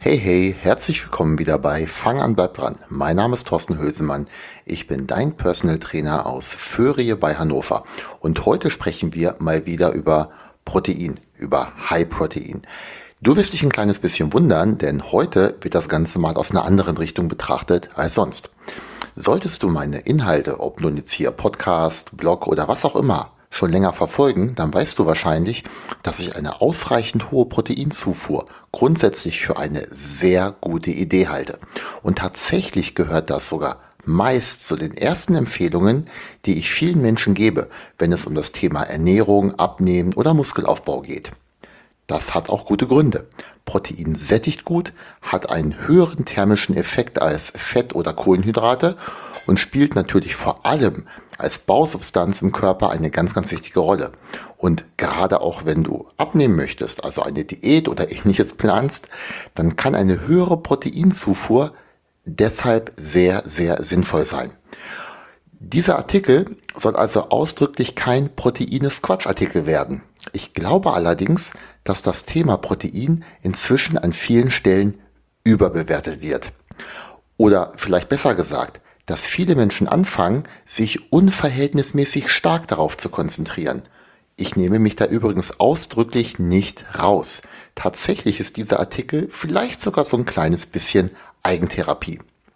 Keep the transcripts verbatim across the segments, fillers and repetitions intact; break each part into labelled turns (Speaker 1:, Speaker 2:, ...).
Speaker 1: Hey, hey, herzlich willkommen wieder bei Fang an, bleib dran. Mein Name ist Thorsten Hösemann. Ich bin dein Personal Trainer aus Föhrie bei Hannover. Und heute sprechen wir mal wieder über Protein, über High Protein. Du wirst dich ein kleines bisschen wundern, denn heute wird das Ganze mal aus einer anderen Richtung betrachtet als sonst. Solltest du meine Inhalte, ob nun jetzt hier Podcast, Blog oder was auch immer, schon länger verfolgen, dann weißt du wahrscheinlich, dass ich eine ausreichend hohe Proteinzufuhr grundsätzlich für eine sehr gute Idee halte. Und tatsächlich gehört das sogar meist zu den ersten Empfehlungen, die ich vielen Menschen gebe, wenn es um das Thema Ernährung, Abnehmen oder Muskelaufbau geht. Das hat auch gute Gründe. Protein sättigt gut, hat einen höheren thermischen Effekt als Fett oder Kohlenhydrate und spielt natürlich vor allem als Bausubstanz im Körper eine ganz, ganz wichtige Rolle. Und gerade auch wenn du abnehmen möchtest, also eine Diät oder ähnliches planst, dann kann eine höhere Proteinzufuhr deshalb sehr, sehr sinnvoll sein. Dieser Artikel soll also ausdrücklich kein Protein-ist-Quatsch-Artikel werden. Ich glaube allerdings, dass das Thema Protein inzwischen an vielen Stellen überbewertet wird. Oder vielleicht besser gesagt, dass viele Menschen anfangen, sich unverhältnismäßig stark darauf zu konzentrieren. Ich nehme mich da übrigens ausdrücklich nicht raus. Tatsächlich ist dieser Artikel vielleicht sogar so ein kleines bisschen Eigentherapie.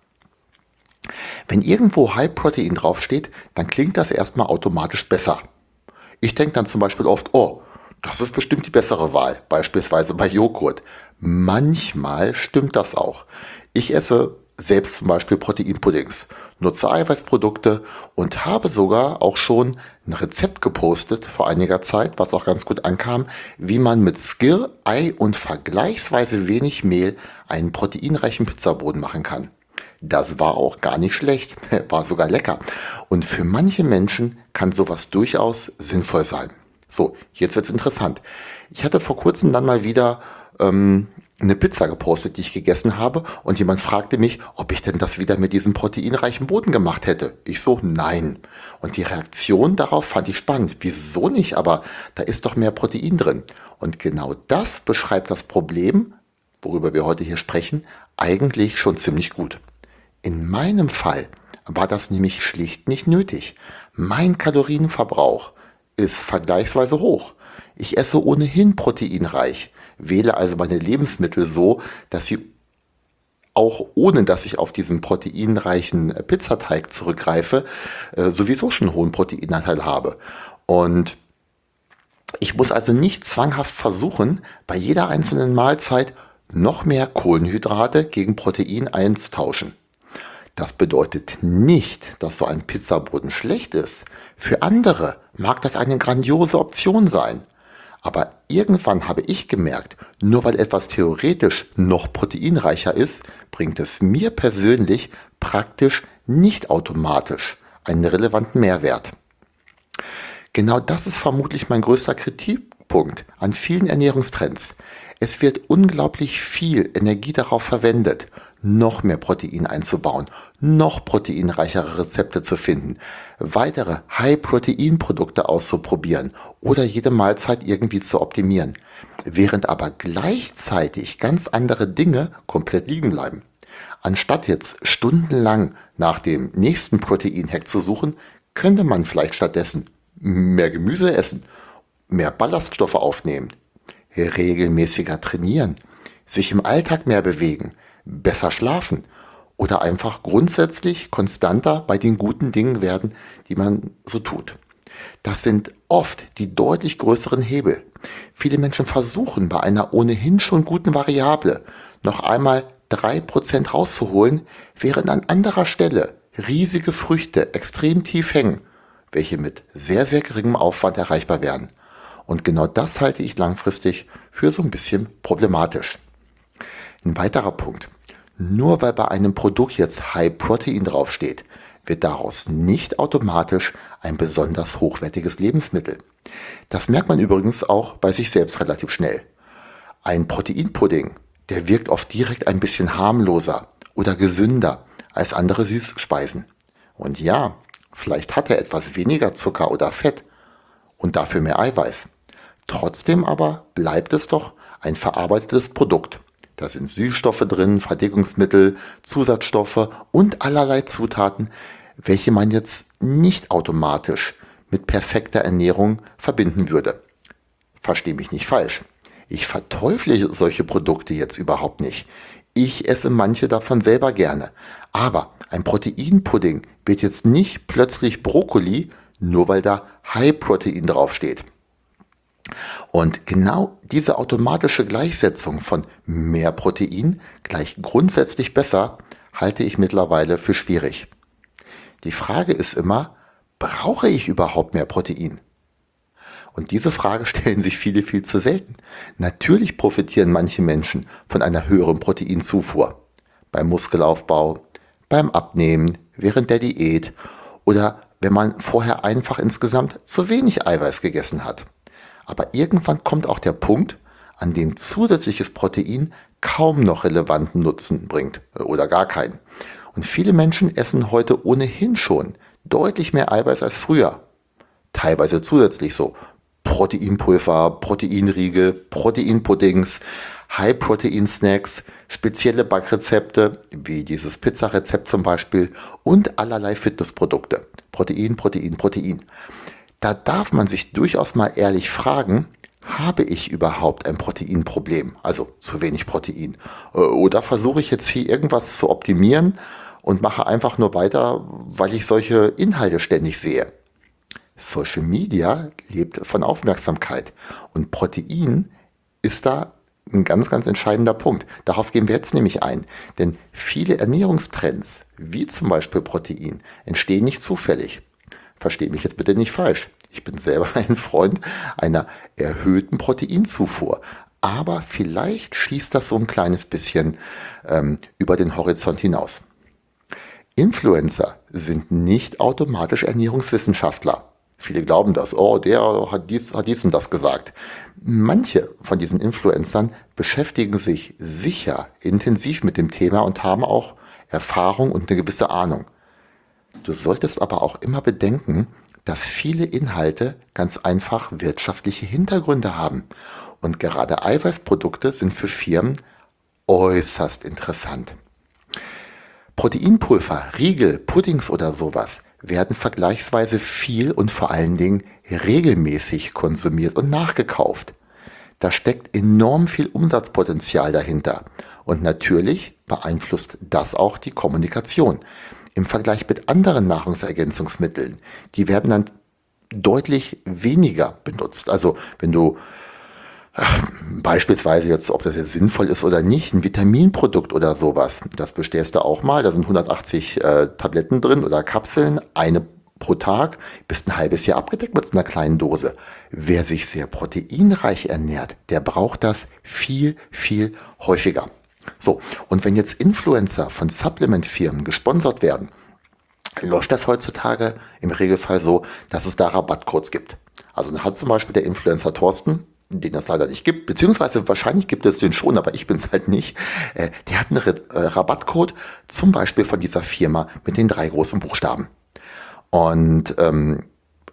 Speaker 1: Wenn irgendwo High Protein draufsteht, dann klingt das erstmal automatisch besser. Ich denke dann zum Beispiel oft, oh, das ist bestimmt die bessere Wahl, beispielsweise bei Joghurt. Manchmal stimmt das auch. Ich esse selbst zum Beispiel Proteinpuddings, nutze Eiweißprodukte und habe sogar auch schon ein Rezept gepostet vor einiger Zeit, was auch ganz gut ankam, wie man mit Skyr, Ei und vergleichsweise wenig Mehl einen proteinreichen Pizzaboden machen kann. Das war auch gar nicht schlecht, war sogar lecker. Und für manche Menschen kann sowas durchaus sinnvoll sein. So, jetzt wird's interessant. Ich hatte vor kurzem dann mal wieder ähm, eine Pizza gepostet, die ich gegessen habe, und jemand fragte mich, ob ich denn das wieder mit diesem proteinreichen Boden gemacht hätte. Ich so, nein. Und die Reaktion darauf fand ich spannend. Wieso nicht? Aber da ist doch mehr Protein drin. Und genau das beschreibt das Problem, worüber wir heute hier sprechen, eigentlich schon ziemlich gut. In meinem Fall war das nämlich schlicht nicht nötig. Mein Kalorienverbrauch ist vergleichsweise hoch. Ich esse ohnehin proteinreich, wähle also meine Lebensmittel so, dass sie auch ohne dass ich auf diesen proteinreichen Pizzateig zurückgreife, äh, sowieso schon einen hohen Proteinanteil habe. Und ich muss also nicht zwanghaft versuchen, bei jeder einzelnen Mahlzeit noch mehr Kohlenhydrate gegen Protein einzutauschen. Das bedeutet nicht, dass so ein Pizzaboden schlecht ist. Für andere mag das eine grandiose Option sein. Aber irgendwann habe ich gemerkt, nur weil etwas theoretisch noch proteinreicher ist, bringt es mir persönlich praktisch nicht automatisch einen relevanten Mehrwert. Genau das ist vermutlich mein größter Kritikpunkt an vielen Ernährungstrends. Es wird unglaublich viel Energie darauf verwendet, noch mehr Protein einzubauen, noch proteinreichere Rezepte zu finden, weitere High-Protein-Produkte auszuprobieren oder jede Mahlzeit irgendwie zu optimieren, während aber gleichzeitig ganz andere Dinge komplett liegen bleiben. Anstatt jetzt stundenlang nach dem nächsten Protein-Hack zu suchen, könnte man vielleicht stattdessen mehr Gemüse essen, mehr Ballaststoffe aufnehmen, regelmäßiger trainieren, sich im Alltag mehr bewegen, besser schlafen oder einfach grundsätzlich konstanter bei den guten Dingen werden, die man so tut. Das sind oft die deutlich größeren Hebel. Viele Menschen versuchen bei einer ohnehin schon guten Variable noch einmal drei Prozent rauszuholen, während an anderer Stelle riesige Früchte extrem tief hängen, welche mit sehr, sehr geringem Aufwand erreichbar werden. Und genau das halte ich langfristig für so ein bisschen problematisch. Ein weiterer Punkt. Nur weil bei einem Produkt jetzt High Protein draufsteht, wird daraus nicht automatisch ein besonders hochwertiges Lebensmittel. Das merkt man übrigens auch bei sich selbst relativ schnell. Ein Proteinpudding, der wirkt oft direkt ein bisschen harmloser oder gesünder als andere Süßspeisen. Und ja, vielleicht hat er etwas weniger Zucker oder Fett und dafür mehr Eiweiß. Trotzdem aber bleibt es doch ein verarbeitetes Produkt, Da sind Süßstoffe drin, Verdickungsmittel, Zusatzstoffe und allerlei Zutaten, welche man jetzt nicht automatisch mit perfekter Ernährung verbinden würde. Versteh mich nicht falsch. Ich verteufle solche Produkte jetzt überhaupt nicht. Ich esse manche davon selber gerne. Aber ein Proteinpudding wird jetzt nicht plötzlich Brokkoli, nur weil da High-Protein draufsteht. Und genau diese automatische Gleichsetzung von mehr Protein gleich grundsätzlich besser halte ich mittlerweile für schwierig. Die Frage ist immer, brauche ich überhaupt mehr Protein? Und diese Frage stellen sich viele viel zu selten. Natürlich profitieren manche Menschen von einer höheren Proteinzufuhr. Beim Muskelaufbau, beim Abnehmen, während der Diät oder wenn man vorher einfach insgesamt zu wenig Eiweiß gegessen hat. Aber irgendwann kommt auch der Punkt, an dem zusätzliches Protein kaum noch relevanten Nutzen bringt oder gar keinen. Und viele Menschen essen heute ohnehin schon deutlich mehr Eiweiß als früher. Teilweise zusätzlich so Proteinpulver, Proteinriegel, Proteinpuddings, High-Protein-Snacks, spezielle Backrezepte, wie dieses Pizzarezept zum Beispiel und allerlei Fitnessprodukte. Protein, Protein, Protein. Da darf man sich durchaus mal ehrlich fragen, habe ich überhaupt ein Proteinproblem? Also zu wenig Protein. Oder versuche ich jetzt hier irgendwas zu optimieren und mache einfach nur weiter, weil ich solche Inhalte ständig sehe? Social Media lebt von Aufmerksamkeit und Protein ist da ein ganz, ganz entscheidender Punkt. Darauf gehen wir jetzt nämlich ein, denn viele Ernährungstrends, wie zum Beispiel Protein, entstehen nicht zufällig. Verstehe mich jetzt bitte nicht falsch. Ich bin selber ein Freund einer erhöhten Proteinzufuhr, aber vielleicht schießt das so ein kleines bisschen ähm, über den Horizont hinaus. Influencer sind nicht automatisch Ernährungswissenschaftler. Viele glauben das. Oh, der hat dies, hat dies und das gesagt. Manche von diesen Influencern beschäftigen sich sicher intensiv mit dem Thema und haben auch Erfahrung und eine gewisse Ahnung. Du solltest aber auch immer bedenken, dass viele Inhalte ganz einfach wirtschaftliche Hintergründe haben. Und gerade Eiweißprodukte sind für Firmen äußerst interessant. Proteinpulver, Riegel, Puddings oder sowas werden vergleichsweise viel und vor allen Dingen regelmäßig konsumiert und nachgekauft. Da steckt enorm viel Umsatzpotenzial dahinter. Und natürlich beeinflusst das auch die Kommunikation. Im Vergleich mit anderen Nahrungsergänzungsmitteln, die werden dann deutlich weniger benutzt. Also wenn du beispielsweise jetzt, ob das jetzt sinnvoll ist oder nicht, ein Vitaminprodukt oder sowas, das bestellst du auch mal, da sind hundertachtzig äh, Tabletten drin oder Kapseln, eine pro Tag, bist ein halbes Jahr abgedeckt mit so einer kleinen Dose. Wer sich sehr proteinreich ernährt, der braucht das viel, viel häufiger. So, und wenn jetzt Influencer von Supplementfirmen gesponsert werden, läuft das heutzutage im Regelfall so, dass es da Rabattcodes gibt. Also dann hat zum Beispiel der Influencer Thorsten, den das leider nicht gibt, beziehungsweise wahrscheinlich gibt es den schon, aber ich bin es halt nicht, äh, der hat einen Re- äh, Rabattcode, zum Beispiel von dieser Firma mit den drei großen Buchstaben. Und ähm,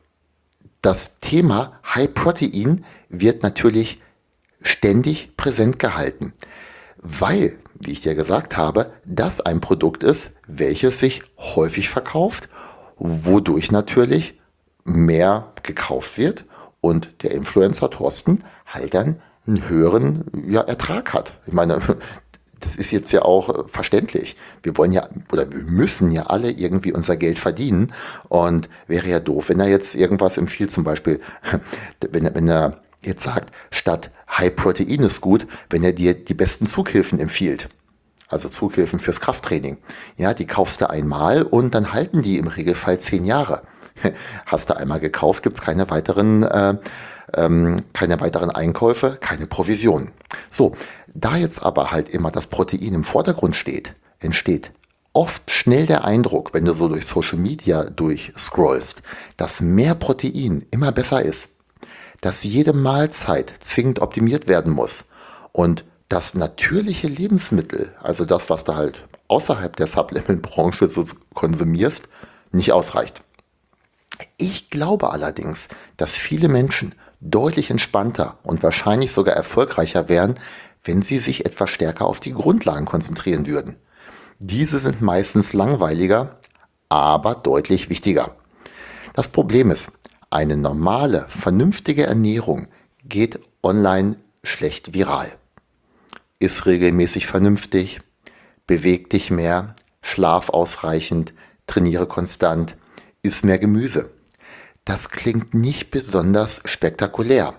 Speaker 1: das Thema High Protein wird natürlich ständig präsent gehalten, weil, wie ich dir gesagt habe, das ein Produkt ist, welches sich häufig verkauft, wodurch natürlich mehr gekauft wird und der Influencer Thorsten halt dann einen höheren ja, Ertrag hat. Ich meine, das ist jetzt ja auch äh, verständlich. Wir wollen ja oder wir müssen ja alle irgendwie unser Geld verdienen und wäre ja doof, wenn er jetzt irgendwas empfiehlt, zum Beispiel, wenn er, wenn er jetzt sagt, statt High Protein ist gut, wenn er dir die besten Zughilfen empfiehlt. Also Zughilfen fürs Krafttraining. Ja, die kaufst du einmal und dann halten die im Regelfall zehn Jahre. Hast du einmal gekauft, gibt es keine weiteren, äh, ähm, keine weiteren Einkäufe, keine Provision. So, da jetzt aber halt immer das Protein im Vordergrund steht, entsteht oft schnell der Eindruck, wenn du so durch Social Media durchscrollst, dass mehr Protein immer besser ist, dass jede Mahlzeit zwingend optimiert werden muss und dass natürliche Lebensmittel, also das, was du halt außerhalb der Supplement-Branche so konsumierst, nicht ausreicht. Ich glaube allerdings, dass viele Menschen deutlich entspannter und wahrscheinlich sogar erfolgreicher wären, wenn Sie sich etwas stärker auf die Grundlagen konzentrieren würden. Diese sind meistens langweiliger, aber deutlich wichtiger. Das Problem ist, eine normale, vernünftige Ernährung geht online schlecht viral. Iss regelmäßig vernünftig, beweg dich mehr, schlaf ausreichend, trainiere konstant, iss mehr Gemüse. Das klingt nicht besonders spektakulär.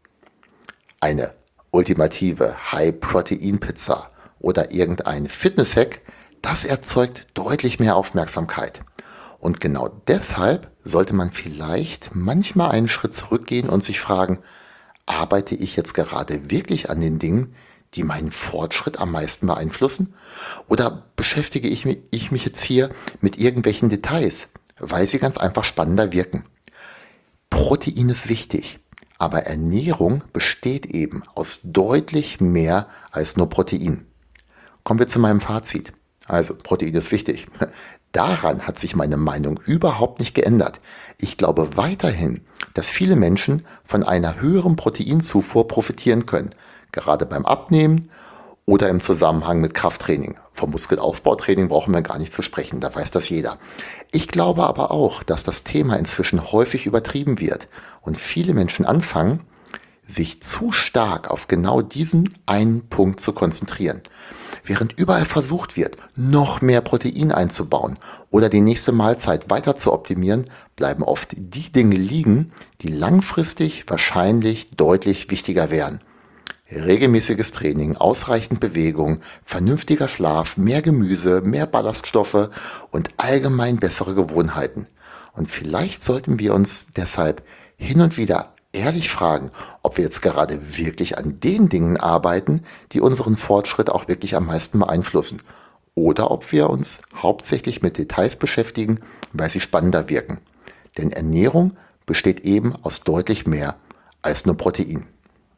Speaker 1: Eine ultimative High-Protein-Pizza oder irgendein Fitness-Hack, das erzeugt deutlich mehr Aufmerksamkeit. Und genau deshalb sollte man vielleicht manchmal einen Schritt zurückgehen und sich fragen, arbeite ich jetzt gerade wirklich an den Dingen, die meinen Fortschritt am meisten beeinflussen? Oder beschäftige ich mich, ich mich jetzt hier mit irgendwelchen Details, weil sie ganz einfach spannender wirken? Protein ist wichtig, aber Ernährung besteht eben aus deutlich mehr als nur Protein. Kommen wir zu meinem Fazit. Also, Protein ist wichtig. Daran hat sich meine Meinung überhaupt nicht geändert. Ich glaube weiterhin, dass viele Menschen von einer höheren Proteinzufuhr profitieren können, gerade beim Abnehmen oder im Zusammenhang mit Krafttraining. Vom Muskelaufbautraining brauchen wir gar nicht zu sprechen, da weiß das jeder. Ich glaube aber auch, dass das Thema inzwischen häufig übertrieben wird und viele Menschen anfangen, sich zu stark auf genau diesen einen Punkt zu konzentrieren. Während überall versucht wird, noch mehr Protein einzubauen oder die nächste Mahlzeit weiter zu optimieren, bleiben oft die Dinge liegen, die langfristig wahrscheinlich deutlich wichtiger wären. Regelmäßiges Training, ausreichend Bewegung, vernünftiger Schlaf, mehr Gemüse, mehr Ballaststoffe und allgemein bessere Gewohnheiten. Und vielleicht sollten wir uns deshalb hin und wieder ehrlich fragen, ob wir jetzt gerade wirklich an den Dingen arbeiten, die unseren Fortschritt auch wirklich am meisten beeinflussen. Oder ob wir uns hauptsächlich mit Details beschäftigen, weil sie spannender wirken. Denn Ernährung besteht eben aus deutlich mehr als nur Protein.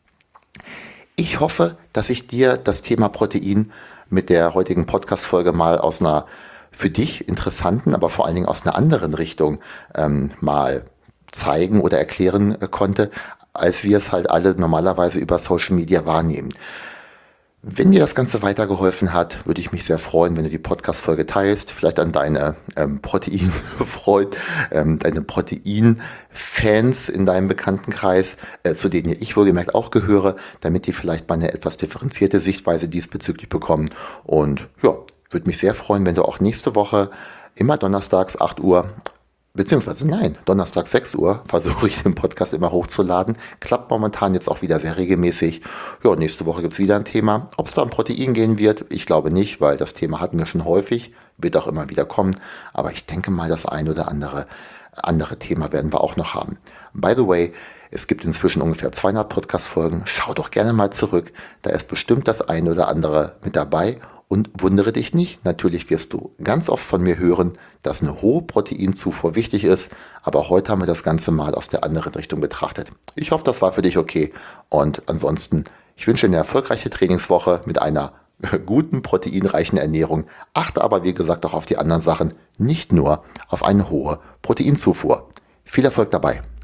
Speaker 1: Ich hoffe, dass ich dir das Thema Protein mit der heutigen Podcast-Folge mal aus einer für dich interessanten, aber vor allen Dingen aus einer anderen Richtung ähm, mal zeigen oder erklären äh, konnte, als wir es halt alle normalerweise über Social Media wahrnehmen. Wenn dir das Ganze weitergeholfen hat, würde ich mich sehr freuen, wenn du die Podcast-Folge teilst, vielleicht an deine ähm, Proteinfreund, ähm, deine Protein-Fans in deinem Bekanntenkreis, äh, zu denen ich wohlgemerkt auch gehöre, damit die vielleicht mal eine etwas differenzierte Sichtweise diesbezüglich bekommen. Und ja, würde mich sehr freuen, wenn du auch nächste Woche immer donnerstags acht Uhr Beziehungsweise nein, Donnerstag sechs Uhr versuche ich den Podcast immer hochzuladen. Klappt momentan jetzt auch wieder sehr regelmäßig. Ja, nächste Woche gibt es wieder ein Thema. Ob es da um Protein gehen wird, ich glaube nicht, weil das Thema hatten wir schon häufig. Wird auch immer wieder kommen. Aber ich denke mal, das ein oder andere, andere Thema werden wir auch noch haben. By the way, es gibt inzwischen ungefähr zweihundert Podcast-Folgen. Schau doch gerne mal zurück. Da ist bestimmt das ein oder andere mit dabei. Und wundere dich nicht, natürlich wirst du ganz oft von mir hören, dass eine hohe Proteinzufuhr wichtig ist, aber heute haben wir das Ganze mal aus der anderen Richtung betrachtet. Ich hoffe, das war für dich okay und ansonsten, ich wünsche dir eine erfolgreiche Trainingswoche mit einer guten, proteinreichen Ernährung, achte aber wie gesagt auch auf die anderen Sachen, nicht nur auf eine hohe Proteinzufuhr. Viel Erfolg dabei!